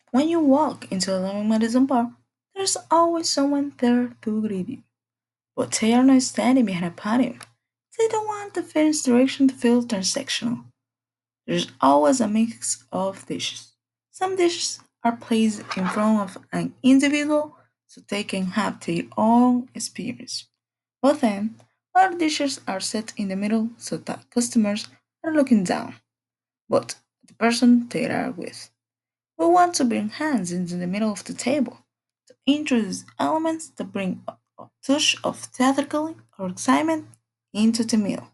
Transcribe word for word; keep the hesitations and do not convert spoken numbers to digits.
When you walk into a long medicine bar, there's always someone there to greet you. But they are not standing behind a podium. They don't want the film's direction to feel transactional. There's always a mix of dishes. Some dishes are placed in front of an individual so they can have their own experience. But then, other dishes are set in the middle so that customers are looking down, but the person they are with. We want to bring hands into the middle of the table to introduce elements that bring a a touch of theatrical or excitement into the meal.